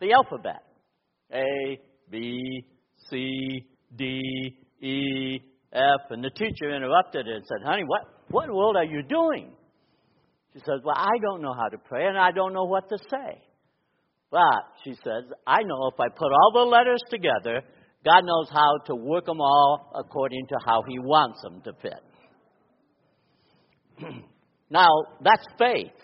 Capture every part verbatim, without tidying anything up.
the alphabet. A, B, C, D, E, F. And the teacher interrupted her and said, honey, what, what in the world are you doing? She says, well, I don't know how to pray, and I don't know what to say. But, she says, I know if I put all the letters together, God knows how to work them all according to how He wants them to fit. Now, that's faith.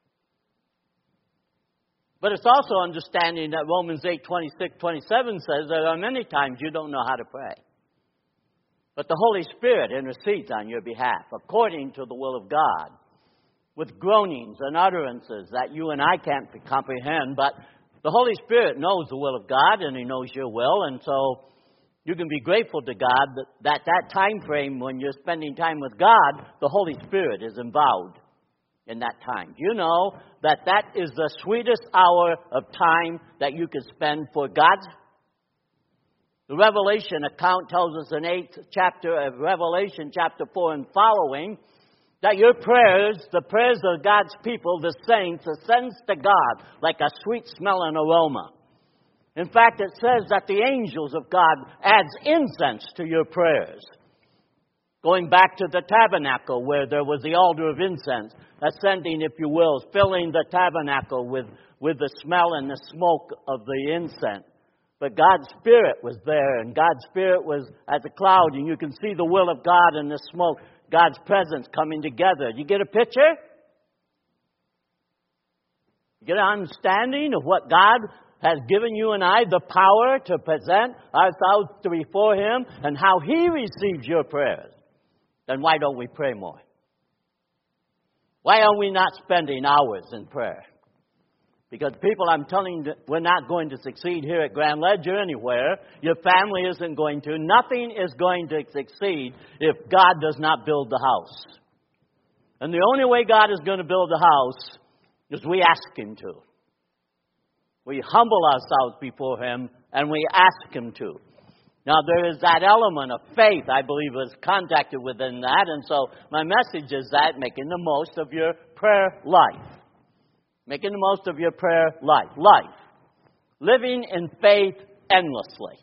But it's also understanding that Romans eight, twenty-six, twenty-seven says there are many times you don't know how to pray. But the Holy Spirit intercedes on your behalf according to the will of God, with groanings and utterances that you and I can't comprehend. But the Holy Spirit knows the will of God, and He knows your will. And so you can be grateful to God that that, that time frame when you're spending time with God, the Holy Spirit is involved in that time. Do you know that that is the sweetest hour of time that you can spend for God? The Revelation account tells us in eighth chapter of Revelation, chapter four and following, that your prayers, the prayers of God's people, the saints, ascends to God like a sweet smelling aroma. In fact, it says that the angels of God adds incense to your prayers. Going back to the tabernacle where there was the altar of incense, ascending, if you will, filling the tabernacle with, with the smell and the smoke of the incense. But God's Spirit was there, and God's Spirit was as a cloud, and you can see the will of God in the smoke, God's presence coming together. You get a picture? You get an understanding of what God has given you and I, the power to present ourselves before Him, and how He receives your prayers. Then why don't we pray more? Why are we not spending hours in prayer? Because people, I'm telling you, we're not going to succeed here at Grand Ledge or anywhere. Your family isn't going to. Nothing is going to succeed if God does not build the house. And the only way God is going to build the house is we ask Him to. We humble ourselves before Him and we ask Him to. Now, there is that element of faith, I believe, is contacted within that. And so my message is that making the most of your prayer life. Making the most of your prayer life. Life. Living in faith endlessly.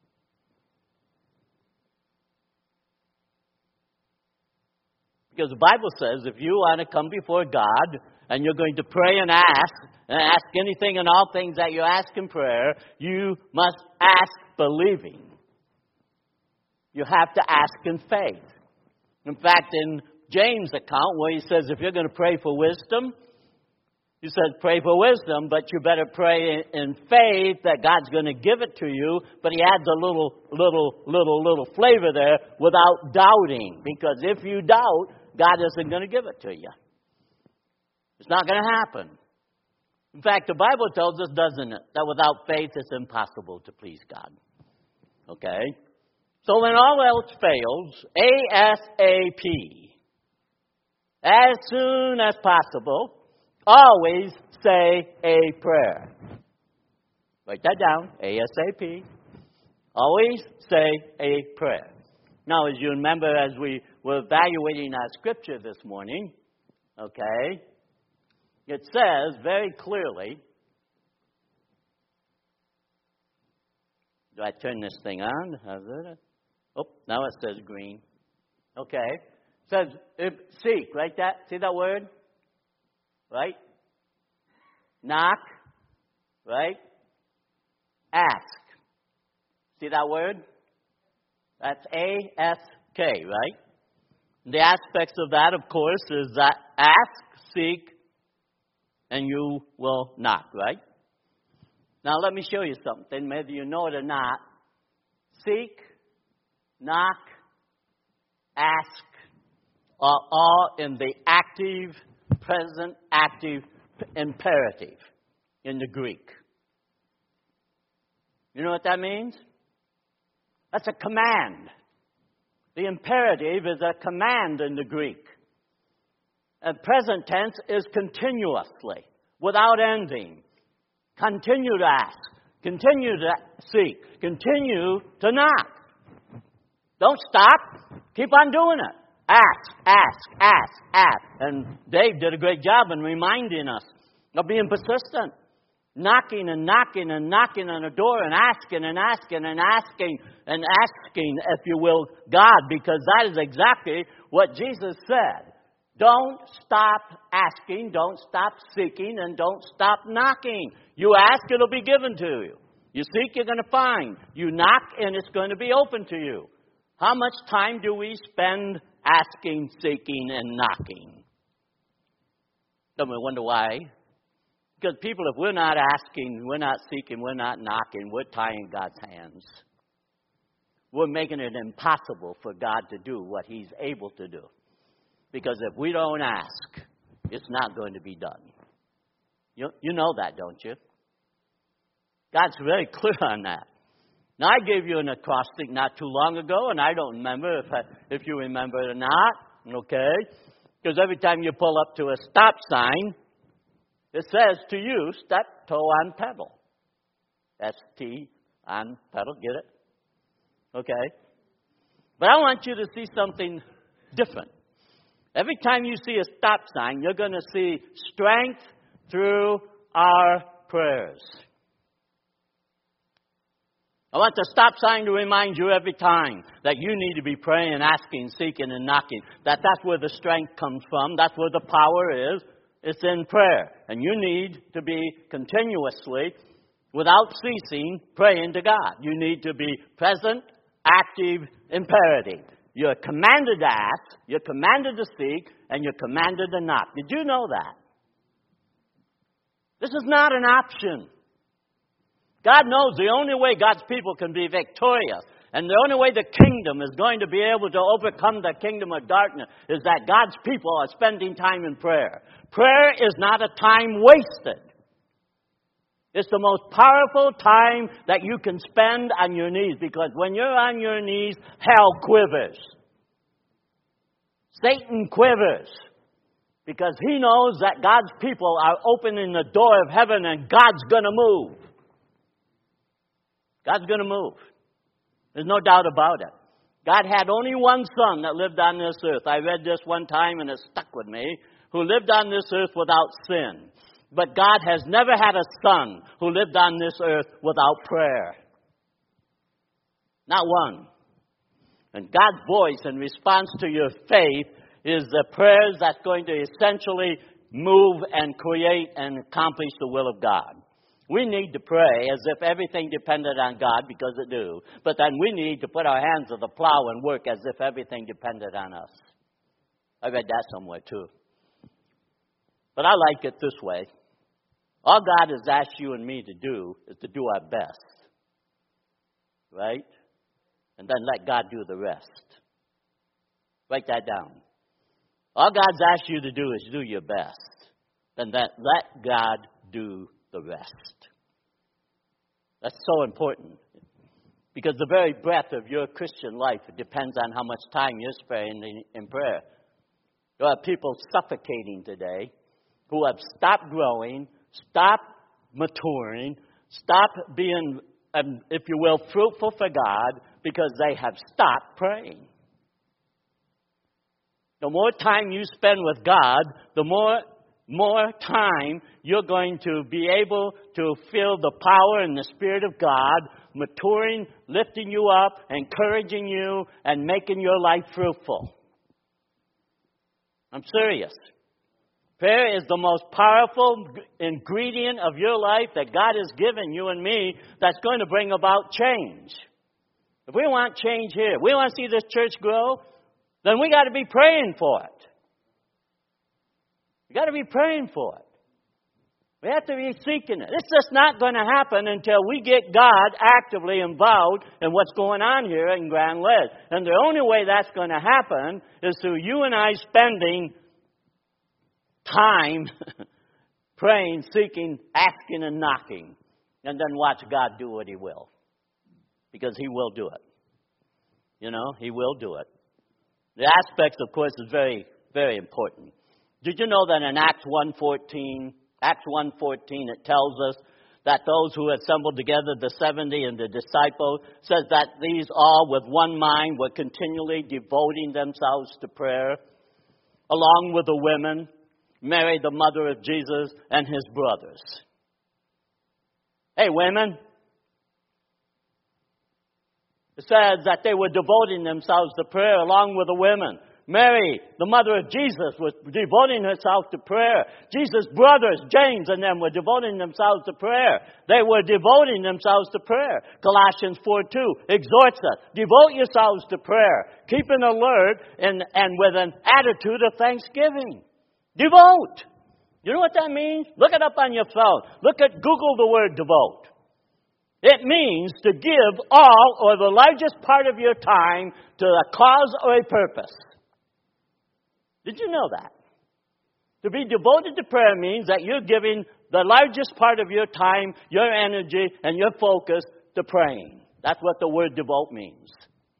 Because the Bible says if you want to come before God and you're going to pray and ask, and ask anything and all things that you ask in prayer, you must ask believing. You have to ask in faith. In fact, in James' account, where he says if you're going to pray for wisdom, he says pray for wisdom, but you better pray in faith that God's going to give it to you. But he adds a little, little, little, little flavor there, without doubting. Because if you doubt, God isn't going to give it to you. It's not going to happen. In fact, the Bible tells us, doesn't it, that without faith it's impossible to please God. Okay? So when all else fails, ASAP, as soon as possible, always say a prayer. Write that down, ASAP. Always say a prayer. Now, as you remember, as we were evaluating our scripture this morning, okay, it says very clearly, do I turn this thing on? Oh, now it says green. Okay. It says, if, seek, right? That, see that word? Right? Knock, right? Ask. See that word? That's A S K, right? The aspects of that, of course, is that ask, seek, and you will knock, right? Now let me show you something, whether you know it or not. Seek, knock, ask are all in the active, present, active imperative in the Greek. You know what that means? That's a command. The imperative is a command in the Greek. And present tense is continuously, without ending. Continue to ask. Continue to seek. Continue to knock. Don't stop. Keep on doing it. Ask, ask, ask, ask. And Dave did a great job in reminding us of being persistent. knocking and knocking and knocking on the door and asking and asking and asking and asking, if you will, God, because that is exactly what Jesus said. Don't stop asking, don't stop seeking, and don't stop knocking. You ask, it'll be given to you. You seek, you're going to find. You knock, and it's going to be open to you. How much time do we spend asking, seeking, and knocking? Don't we wonder why? Because people, if we're not asking, we're not seeking, we're not knocking, we're tying God's hands. We're making it impossible for God to do what He's able to do. Because if we don't ask, it's not going to be done. You, you know that, don't you? God's very clear on that. Now, I gave you an acrostic not too long ago, and I don't remember if, I, if you remember it or not, okay? Because every time you pull up to a stop sign, it says to you, step, toe on pedal. S T on pedal, get it? Okay? But I want you to see something different. Every time you see a stop sign, you're going to see strength through our prayers. I want the stop sign to remind you every time that you need to be praying, asking, seeking, and knocking. That that's where the strength comes from. That's where the power is. It's in prayer. And you need to be continuously, without ceasing, praying to God. You need to be present, active, imperative. You're commanded to ask, you're commanded to seek, and you're commanded to knock. Did you know that? This is not an option. God knows the only way God's people can be victorious, and the only way the kingdom is going to be able to overcome the kingdom of darkness is that God's people are spending time in prayer. Prayer is not a time wasted. It's the most powerful time that you can spend on your knees, because when you're on your knees, hell quivers. Satan quivers, because he knows that God's people are opening the door of heaven and God's going to move. God's going to move. There's no doubt about it. God had only one son that lived on this earth. I read this one time and it stuck with me. Who lived on this earth without sin. But God has never had a son who lived on this earth without prayer. Not one. And God's voice in response to your faith is the prayers that's going to essentially move and create and accomplish the will of God. We need to pray as if everything depended on God, because it do. But then we need to put our hands to the plow and work as if everything depended on us. I read that somewhere too. But I like it this way. All God has asked you and me to do is to do our best. Right? And then let God do the rest. Write that down. All God's asked you to do is do your best. Then that, let God do the rest. That's so important. Because the very breath of your Christian life depends on how much time you're spending in prayer. There are people suffocating today who have stopped growing, stopped maturing, stopped being, um, if you will, fruitful for God because they have stopped praying. The more time you spend with God, the more more time you're going to be able to feel the power and the Spirit of God maturing, lifting you up, encouraging you, and making your life fruitful. I'm serious. Prayer is the most powerful ingredient of your life that God has given you and me that's going to bring about change. If we want change here, we want to see this church grow, then we got to be praying for it. We got to be praying for it. We have to be seeking it. It's just not going to happen until we get God actively involved in what's going on here in Grand Ledge. And the only way that's going to happen is through you and I spending time praying, seeking, asking, and knocking. And then watch God do what He will. Because He will do it. You know, He will do it. The aspects, of course, is very, very important. Did you know that in Acts one fourteen, Acts one fourteen, it tells us that those who assembled together, the seventy and the disciples, says that these all with one mind were continually devoting themselves to prayer, along with the women, Mary, the mother of Jesus, and his brothers. Hey, women. It says that they were devoting themselves to prayer along with the women. Mary, the mother of Jesus, was devoting herself to prayer. Jesus' brothers, James and them, were devoting themselves to prayer. They were devoting themselves to prayer. Colossians four two exhorts us, devote yourselves to prayer. Keep an alert and, and with an attitude of thanksgiving. Devote. You know what that means? Look it up on your phone. Look at, Google the word devote. It means to give all or the largest part of your time to a cause or a purpose. Did you know that? To be devoted to prayer means that you're giving the largest part of your time, your energy, and your focus to praying. That's what the word devote means.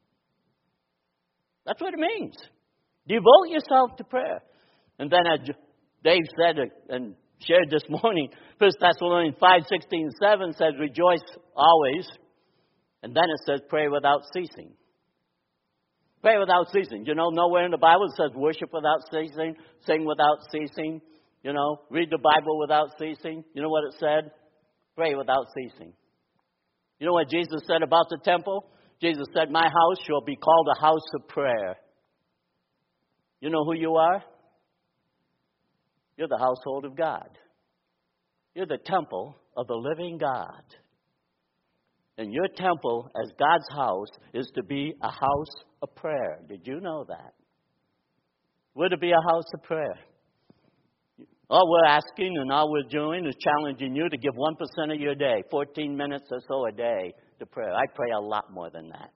That's what it means. Devote yourself to prayer. And then as Dave said and shared this morning, First Thessalonians five, sixteen, seven says, rejoice always. And then it says, pray without ceasing. Pray without ceasing. You know, nowhere in the Bible it says worship without ceasing, sing without ceasing, you know, read the Bible without ceasing. You know what it said? Pray without ceasing. You know what Jesus said about the temple? Jesus said, my house shall be called a house of prayer. You know who you are? You're the household of God. You're the temple of the living God. And your temple as God's house is to be a house of prayer. Did you know that? We're to be a house of prayer. All we're asking and all we're doing is challenging you to give one percent of your day, fourteen minutes or so a day, to prayer. I pray a lot more than that.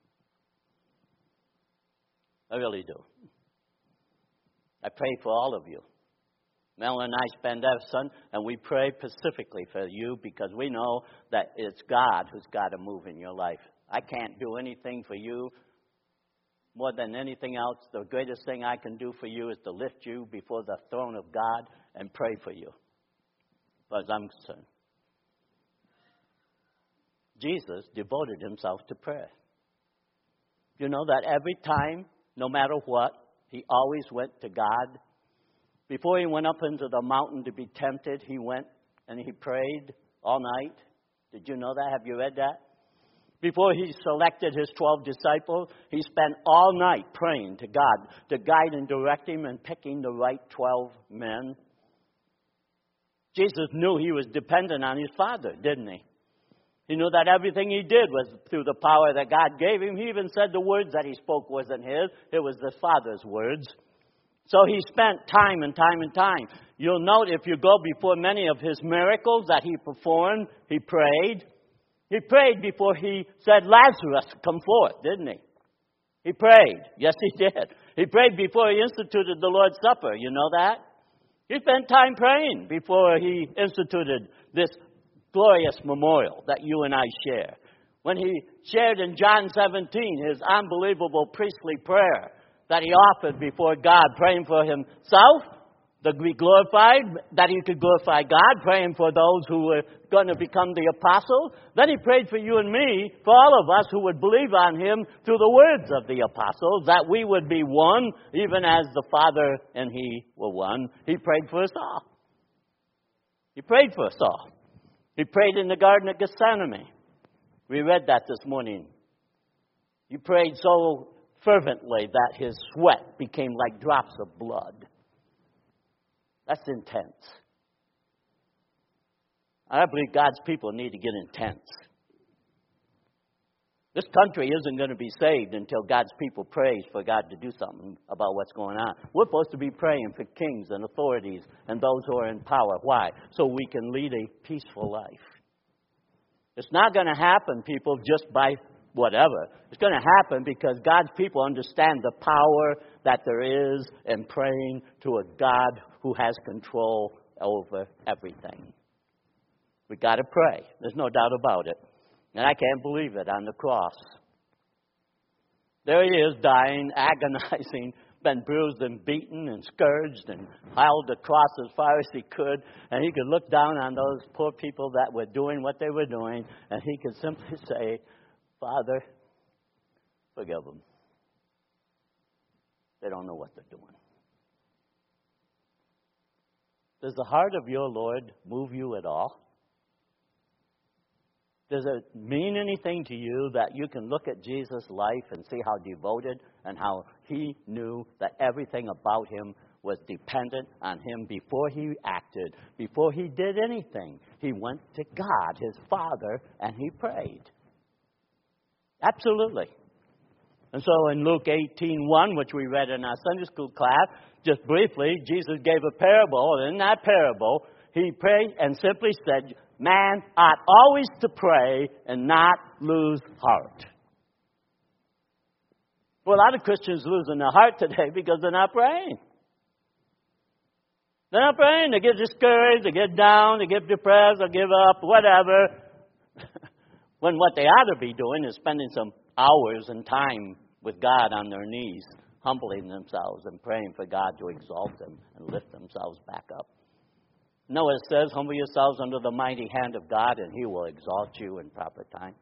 I really do. I pray for all of you. Mel and I spend our son, and we pray specifically for you because we know that it's God who's got to move in your life. I can't do anything for you more than anything else. The greatest thing I can do for you is to lift you before the throne of God and pray for you, as far as I'm concerned. Jesus devoted himself to prayer. You know that every time, no matter what, he always went to God. Before he went up into the mountain to be tempted, he went and he prayed all night. Did you know that? Have you read that? Before he selected his twelve disciples, he spent all night praying to God to guide and direct him and picking the right twelve men. Jesus knew he was dependent on his Father, didn't he? He knew that everything he did was through the power that God gave him. He even said the words that he spoke wasn't his. It was the Father's words. So he spent time and time and time. You'll note if you go before many of his miracles that he performed, he prayed. He prayed before he said, Lazarus, come forth, didn't he? He prayed. Yes, he did. He prayed before he instituted the Lord's Supper. You know that? He spent time praying before he instituted this glorious memorial that you and I share. When he shared in John seventeen his unbelievable priestly prayer that he offered before God, praying for himself to be glorified, that he could glorify God, praying for those who were going to become the apostles. Then he prayed for you and me, for all of us who would believe on him through the words of the apostles, that we would be one, even as the Father and he were one. He prayed for us all. He prayed for us all. He prayed in the Garden of Gethsemane. We read that this morning. He prayed so fervently that his sweat became like drops of blood. That's intense. I believe God's people need to get intense. This country isn't going to be saved until God's people prays for God to do something about what's going on. We're supposed to be praying for kings and authorities and those who are in power. Why? So we can lead a peaceful life. It's not going to happen, people, just by whatever. It's going to happen because God's people understand the power that there is in praying to a God who has control over everything. We got to pray. There's no doubt about it. And I can't believe it, on the cross. There he is, dying, agonizing, been bruised and beaten and scourged and held the cross as far as he could. And he could look down on those poor people that were doing what they were doing, and he could simply say, Father, forgive them. They don't know what they're doing. Does the heart of your Lord move you at all? Does it mean anything to you that you can look at Jesus' life and see how devoted and how he knew that everything about him was dependent on him before he acted, before he did anything? He went to God, his Father, and he prayed. Absolutely. And so in Luke eighteen one, which we read in our Sunday school class, just briefly, Jesus gave a parable, and in that parable, he prayed and simply said, man ought always to pray and not lose heart. Well, a lot of Christians losing their heart today because they're not praying. They're not praying. They get discouraged, they get down, they get depressed, they give up, whatever. When what they ought to be doing is spending some hours and time with God on their knees, humbling themselves and praying for God to exalt them and lift themselves back up. No, it says, humble yourselves under the mighty hand of God, and he will exalt you in proper time.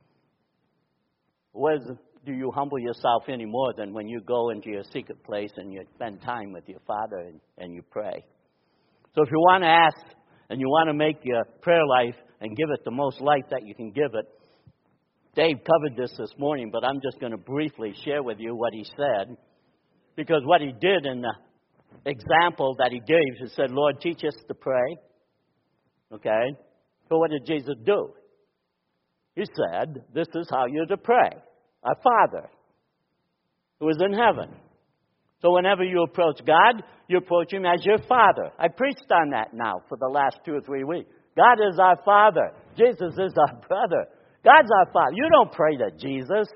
Where do you humble yourself any more than when you go into your secret place and you spend time with your Father and, and you pray? So if you want to ask and you want to make your prayer life and give it the most life that you can give it, Dave covered this this morning, but I'm just going to briefly share with you what he said. Because what he did in the example that he gave, he said, Lord, teach us to pray. Okay? So what did Jesus do? He said, this is how you're to pray. Our Father, who is in heaven. So whenever you approach God, you approach him as your Father. I preached on that now for the last two or three weeks. God is our Father. Jesus is our brother. God's our Father. You don't pray to Jesus.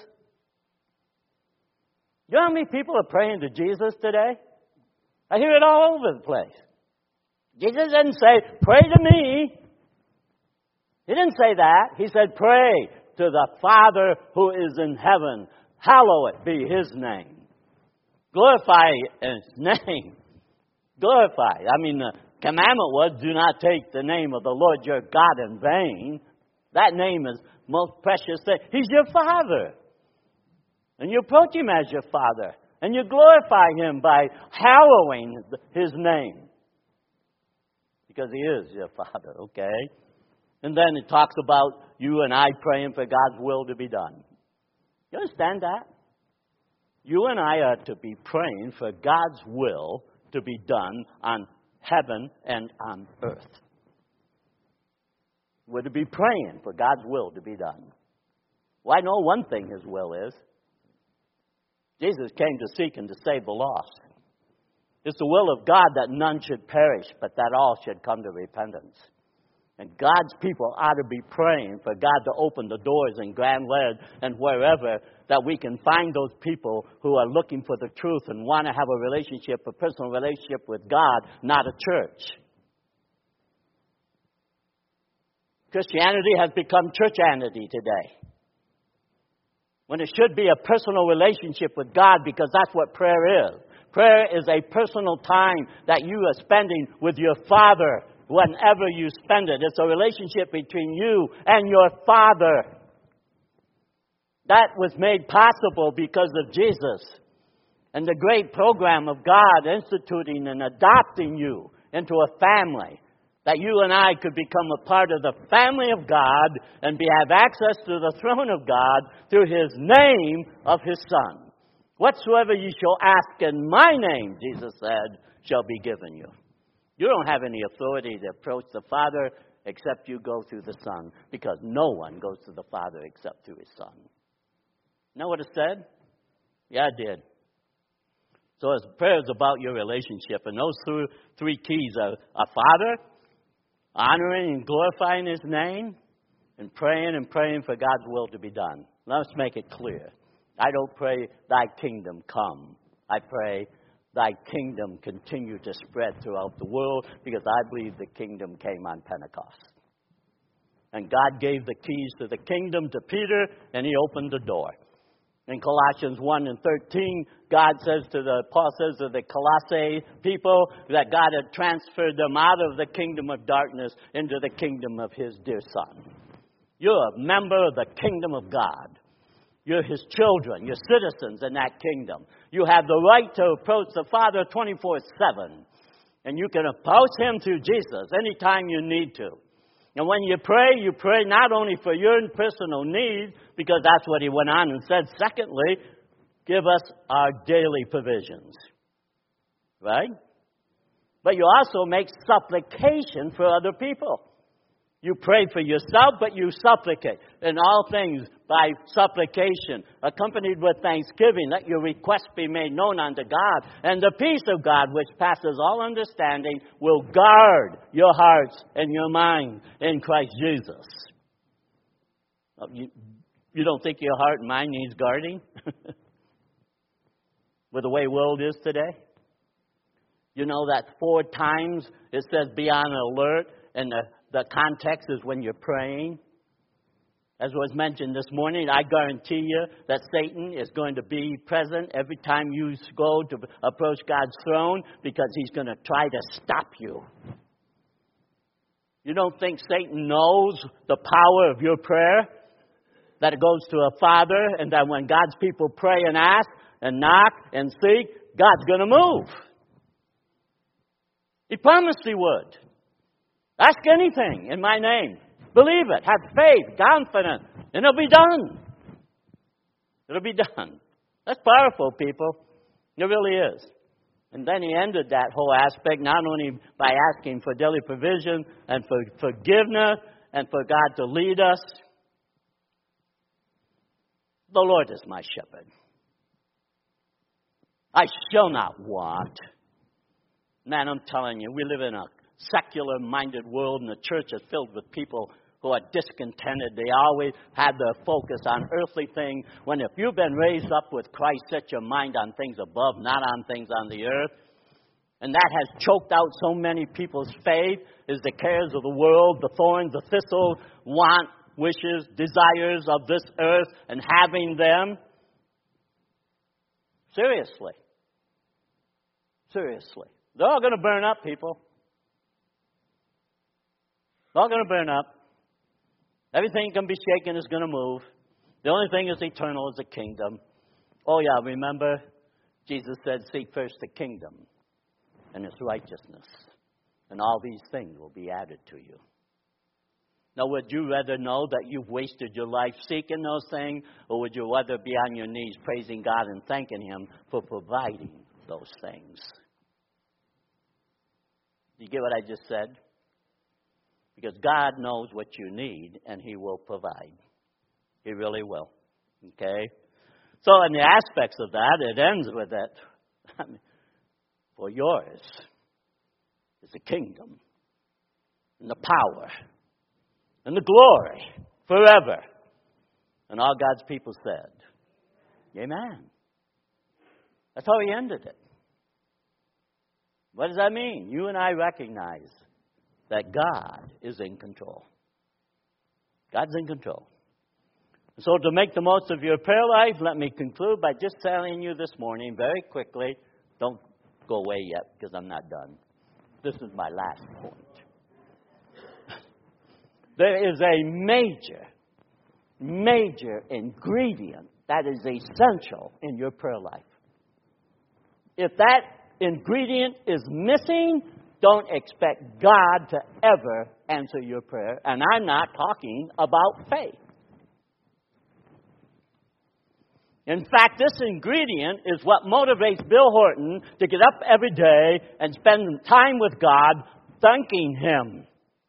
You know how many people are praying to Jesus today? I hear it all over the place. Jesus didn't say, pray to me. He didn't say that. He said, pray to the Father who is in heaven. Hallowed be his name. Glorify his name. Glorify. I mean, the commandment was, do not take the name of the Lord your God in vain. That name is most precious thing. He's your Father. And you approach him as your Father. And you glorify him by hallowing his name. Because he is your Father, okay? And then it talks about you and I praying for God's will to be done. You understand that? You and I are to be praying for God's will to be done on heaven and on earth. We're to be praying for God's will to be done. Well, I know one thing his will is. Jesus came to seek and to save the lost. It's the will of God that none should perish, but that all should come to repentance. And God's people ought to be praying for God to open the doors in Grand Lead and wherever that we can find those people who are looking for the truth and want to have a relationship, a personal relationship with God, not a church. Christianity has become churchianity today. When it should be a personal relationship with God, because that's what prayer is. Prayer is a personal time that you are spending with your Father whenever you spend it. It's a relationship between you and your Father. That was made possible because of Jesus and the great program of God instituting and adopting you into a family. That you and I could become a part of the family of God and be, have access to the throne of God through his name of his Son. Whatsoever you shall ask in my name, Jesus said, shall be given you. You don't have any authority to approach the Father except you go through the Son, because no one goes to the Father except through his Son. Know what it said? Yeah, it did. So as prayer is about your relationship, and those three, three keys are a Father, honoring and glorifying his name, and praying and praying for God's will to be done. Let's make it clear. I don't pray, thy kingdom come. I pray, thy kingdom continue to spread throughout the world, because I believe the kingdom came on Pentecost. And God gave the keys to the kingdom to Peter, and he opened the door. In Colossians one and thirteen, God says to the, Paul says to the Colossae people that God had transferred them out of the kingdom of darkness into the kingdom of his dear Son. You're a member of the kingdom of God. You're his children. You're citizens in that kingdom. You have the right to approach the Father twenty-four seven. And you can approach him through Jesus anytime you need to. And when you pray, you pray not only for your personal needs, because that's what he went on and said. Secondly, give us our daily provisions. Right? But you also make supplication for other people. You pray for yourself, but you supplicate. In all things, by supplication, accompanied with thanksgiving, let your requests be made known unto God. And the peace of God, which passes all understanding, will guard your hearts and your mind in Christ Jesus. You, you don't think your heart and mind needs guarding? With the way the world is today? You know that four times it says be on alert, and the The context is when you're praying. As was mentioned this morning, I guarantee you that Satan is going to be present every time you go to approach God's throne, because he's going to try to stop you. You don't think Satan knows the power of your prayer? That it goes to a Father, and that when God's people pray and ask and knock and seek, God's going to move. He promised he would. Ask anything in my name. Believe it. Have faith, confidence, and it'll be done. It'll be done. That's powerful, people. It really is. And then he ended that whole aspect not only by asking for daily provision and for forgiveness and for God to lead us. The Lord is my shepherd. I shall not want. Man, I'm telling you, we live in a secular-minded world, and the church is filled with people who are discontented. They always have their focus on earthly things, when if you've been raised up with Christ, set your mind on things above, not on things on the earth. And that has choked out so many people's faith, is the cares of the world, the thorns, the thistle, want, wishes, desires of this earth, and having them. Seriously. Seriously. They're all going to burn up, people. They're all going to burn up. Everything can be shaken is going to move. The only thing is eternal is the kingdom. Oh yeah, remember, Jesus said, seek first the kingdom and its righteousness, and all these things will be added to you. Now, would you rather know that you've wasted your life seeking those things, or would you rather be on your knees praising God and thanking Him for providing those things? You get what I just said? Because God knows what you need, and He will provide. He really will. Okay? So in the aspects of that, it ends with it. I mean, for yours is the kingdom, and the power, and the glory forever. And all God's people said, amen. That's how He ended it. What does that mean? You and I recognize that God is in control. God's in control. So to make the most of your prayer life, let me conclude by just telling you this morning very quickly. Don't go away yet, because I'm not done. This is my last point. There is a major, major ingredient that is essential in your prayer life. If that ingredient is missing, don't expect God to ever answer your prayer. And I'm not talking about faith. In fact, this ingredient is what motivates Bill Horton to get up every day and spend time with God, thanking Him.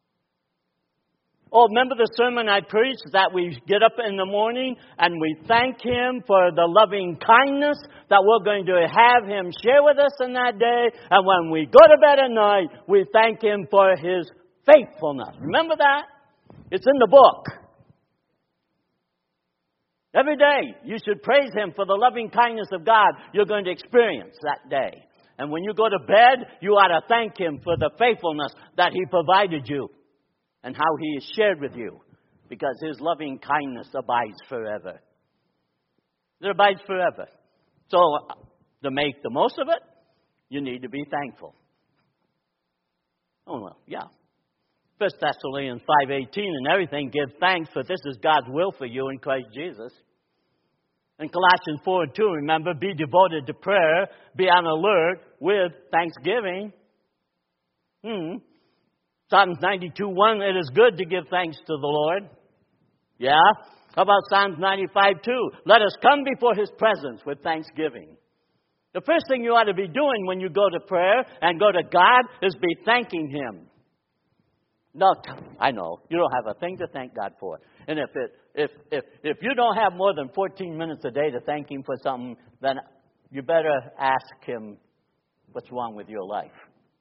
Oh, remember the sermon I preached that we get up in the morning and we thank Him for the loving kindness that we're going to have Him share with us in that day. And when we go to bed at night, we thank Him for His faithfulness. Remember that? It's in the book. Every day you should praise Him for the loving kindness of God you're going to experience that day. And when you go to bed, you ought to thank Him for the faithfulness that He provided you and how He has shared with you, because His loving kindness abides forever. It abides forever. So to make the most of it, you need to be thankful. Oh, well, yeah. First Thessalonians five eighteen, and everything give thanks, for this is God's will for you in Christ Jesus. In Colossians four and two, remember, be devoted to prayer, be on alert with thanksgiving. Hmm. Psalms ninety-two one, it is good to give thanks to the Lord. Yeah? How about Psalms ninety-five two? Let us come before His presence with thanksgiving. The first thing you ought to be doing when you go to prayer and go to God is be thanking Him. No, I know, you don't have a thing to thank God for. And if it if if if you don't have more than fourteen minutes a day to thank Him for something, then you better ask Him what's wrong with your life.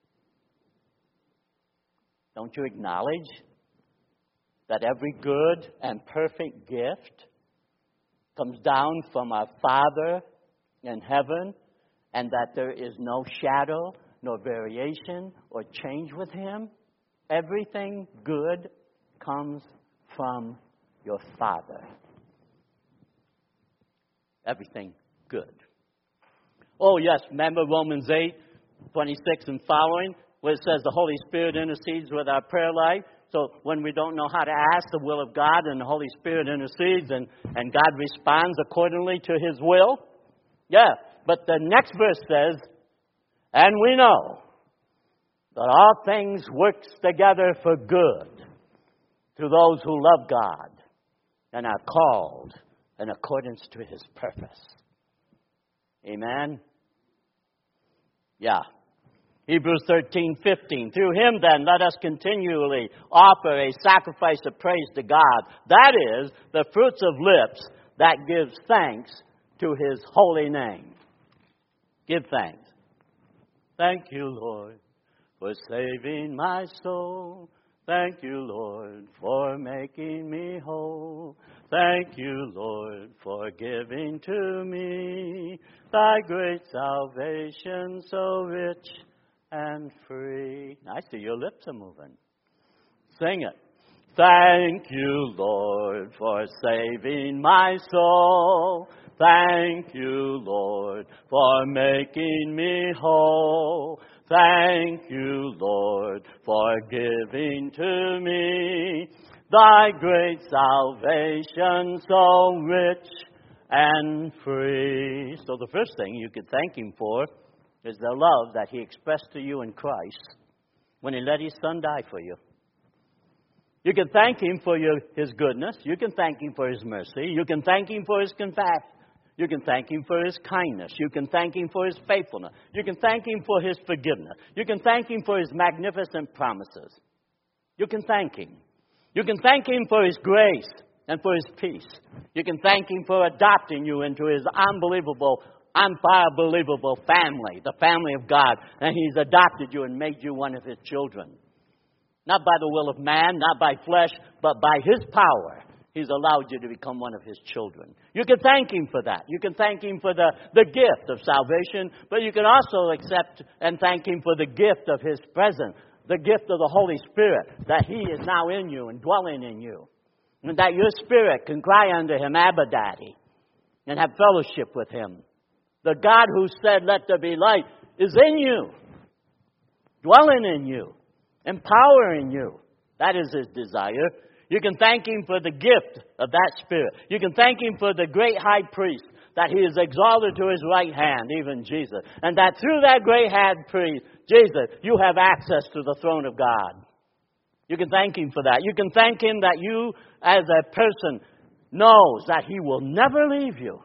Don't you acknowledge that every good and perfect gift comes down from our Father in heaven, and that there is no shadow, nor variation, or change with Him? Everything good comes from your Father. Everything good. Oh, yes, remember Romans eight, twenty-six and following, where it says the Holy Spirit intercedes with our prayer life. So when we don't know how to ask the will of God, and the Holy Spirit intercedes, and, and God responds accordingly to His will. Yeah, but the next verse says, and we know that all things work together for good to those who love God and are called in accordance to His purpose. Amen? Yeah. Hebrews thirteen fifteen. Through Him then let us continually offer a sacrifice of praise to God. That is, the fruits of lips that gives thanks to His holy name. Give thanks. Thank you, Lord, for saving my soul. Thank you, Lord, for making me whole. Thank you, Lord, for giving to me Thy great salvation so rich and free. I see your lips are moving. Sing it. Thank you, Lord, for saving my soul. Thank you, Lord, for making me whole. Thank you, Lord, for giving to me Thy great salvation so rich and free. So the first thing you could thank Him for is the love that He expressed to you in Christ when He let His Son die for you. You can thank Him for your, His goodness. You can thank Him for His mercy. You can thank Him for His compassion. You can thank Him for His kindness. You can thank Him for His faithfulness. You can thank Him for His forgiveness. You can thank Him for His magnificent promises. You can thank Him. You can thank Him for His grace and for His peace. You can thank Him for adopting you into His unbelievable, unbelievable family, the family of God. And He's adopted you and made you one of His children. Not by the will of man, not by flesh, but by His power. He's allowed you to become one of His children. You can thank Him for that. You can thank Him for the, the gift of salvation, but you can also accept and thank Him for the gift of His presence, the gift of the Holy Spirit, that He is now in you and dwelling in you, and that your spirit can cry unto Him, Abba, Daddy, and have fellowship with Him. The God who said, let there be light, is in you, dwelling in you, empowering you. That is His desire. You can thank Him for the gift of that Spirit. You can thank Him for the great high priest that He is exalted to His right hand, even Jesus. And that through that great high priest, Jesus, you have access to the throne of God. You can thank Him for that. You can thank Him that you, as a person, knows that He will never leave you.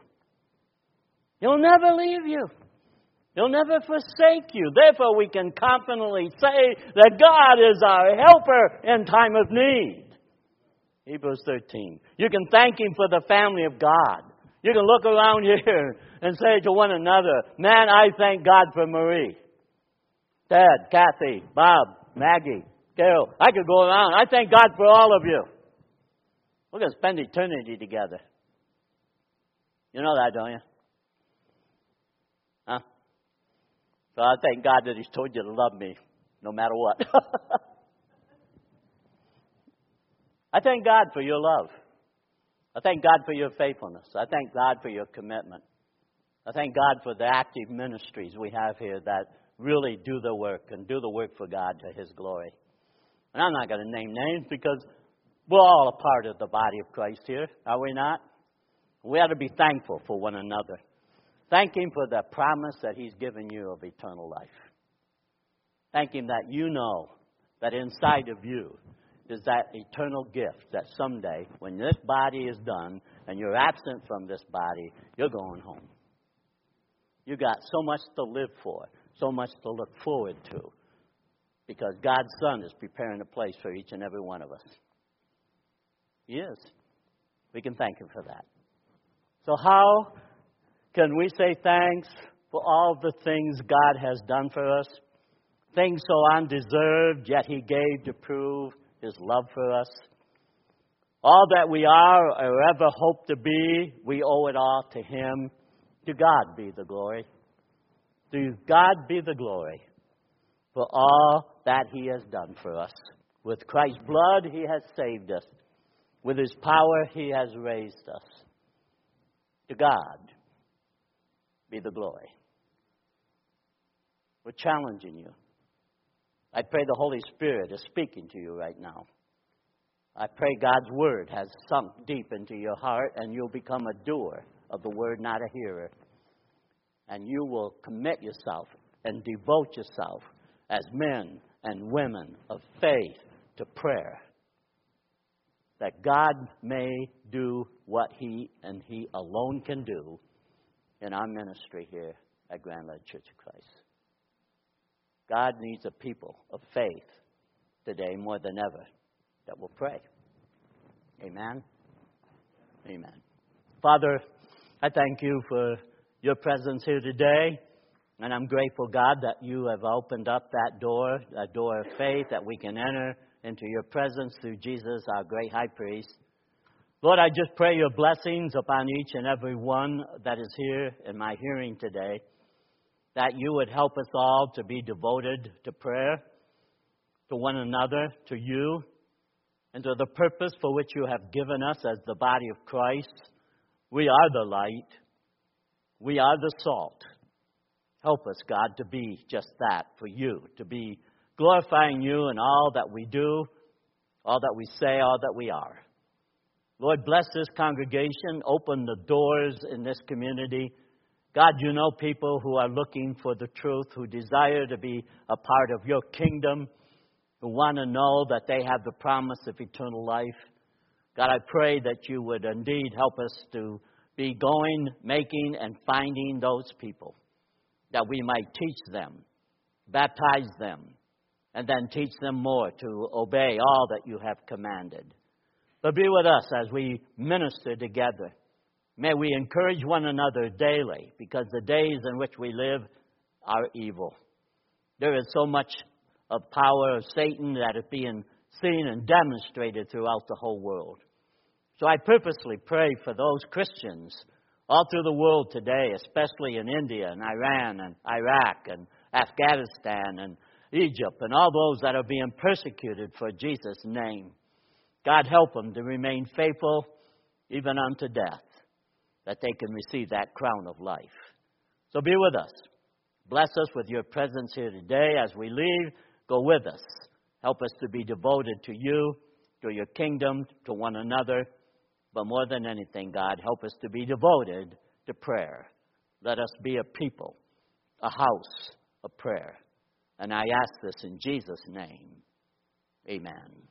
He'll never leave you. He'll never forsake you. Therefore, we can confidently say that God is our helper in time of need. Hebrews thirteen. You can thank Him for the family of God. You can look around here and say to one another, man, I thank God for Marie, Ted, Kathy, Bob, Maggie, Carol. I could go around. I thank God for all of you. We're going to spend eternity together. You know that, don't you? Huh? So I thank God that He's told you to love me no matter what. I thank God for your love. I thank God for your faithfulness. I thank God for your commitment. I thank God for the active ministries we have here that really do the work and do the work for God to His glory. And I'm not going to name names because we're all a part of the body of Christ here, are we not? We ought to be thankful for one another. Thank Him for the promise that He's given you of eternal life. Thank Him that you know that inside of you is that eternal gift that someday, when this body is done and you're absent from this body, you're going home. You got so much to live for, so much to look forward to, because God's Son is preparing a place for each and every one of us. He is. We can thank Him for that. So how can we say thanks for all the things God has done for us? Things so undeserved, yet He gave to prove His love for us. All that we are or ever hope to be, we owe it all to Him. To God be the glory. To God be the glory for all that He has done for us. With Christ's blood, He has saved us. With His power, He has raised us. To God be the glory. We're challenging you. I pray the Holy Spirit is speaking to you right now. I pray God's Word has sunk deep into your heart and you'll become a doer of the Word, not a hearer. And you will commit yourself and devote yourself as men and women of faith to prayer, that God may do what He and He alone can do in our ministry here at Grand Ledge Church of Christ. God needs a people of faith today more than ever that will pray. Amen? Amen. Father, I thank You for Your presence here today. And I'm grateful, God, that You have opened up that door, that door of faith, that we can enter into Your presence through Jesus, our great high priest. Lord, I just pray Your blessings upon each and every one that is here in my hearing today, that You would help us all to be devoted to prayer, to one another, to You, and to the purpose for which You have given us as the body of Christ. We are the light. We are the salt. Help us, God, to be just that for You, to be glorifying You in all that we do, all that we say, all that we are. Lord, bless this congregation. Open the doors in this community. God, You know people who are looking for the truth, who desire to be a part of Your kingdom, who want to know that they have the promise of eternal life. God, I pray that You would indeed help us to be going, making, and finding those people, that we might teach them, baptize them, and then teach them more to obey all that You have commanded. But be with us as we minister together. May we encourage one another daily, because the days in which we live are evil. There is so much of power of Satan that is being seen and demonstrated throughout the whole world. So I purposely pray for those Christians all through the world today, especially in India and Iran and Iraq and Afghanistan and Egypt and all those that are being persecuted for Jesus' name. God, help them to remain faithful even unto death, that they can receive that crown of life. So be with us. Bless us with Your presence here today. As we leave, go with us. Help us to be devoted to You, to Your kingdom, to one another. But more than anything, God, help us to be devoted to prayer. Let us be a people, a house of prayer. And I ask this in Jesus' name. Amen.